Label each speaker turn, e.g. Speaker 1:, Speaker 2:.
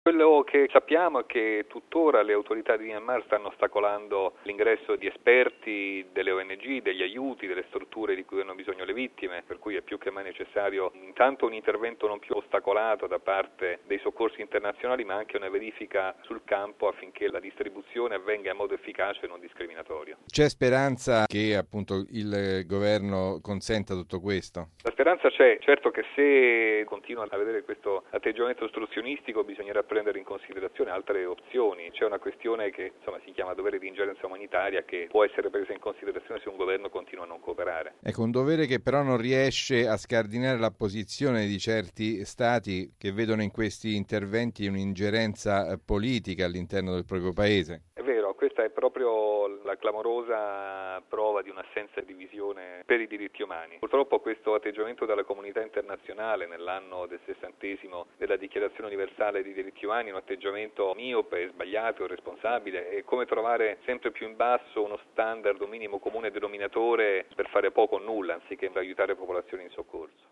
Speaker 1: Quello che sappiamo è che tuttora le autorità di Myanmar stanno ostacolando l'ingresso di esperti, delle ONG, degli aiuti, delle strutture di cui hanno bisogno le vittime, per cui è più che mai necessario intanto un intervento non più ostacolato da parte dei soccorsi internazionali, ma anche una verifica sul campo affinché la distribuzione avvenga in modo efficace e non discriminatorio.
Speaker 2: C'è speranza che appunto il governo consenta tutto questo?
Speaker 1: La speranza c'è, certo che se continua a vedere questo atteggiamento ostruzionistico bisognerà prendere in considerazione altre opzioni. C'è una questione che si chiama dovere di ingerenza umanitaria che può essere presa in considerazione se un governo continua a non cooperare.
Speaker 2: Ecco, un dovere che però non riesce a scardinare la posizione di certi stati che vedono in questi interventi un'ingerenza politica all'interno del proprio paese.
Speaker 1: È vero, questa è proprio la clamorosa prova di un'assenza di visione per i diritti umani. Purtroppo questo atteggiamento della comunità internazionale nell'anno del 60° della Dichiarazione Universale dei Diritti Umani è un atteggiamento miope, sbagliato, irresponsabile. È come trovare sempre più in basso uno standard, un minimo comune denominatore per fare poco o nulla, anziché aiutare popolazioni in soccorso.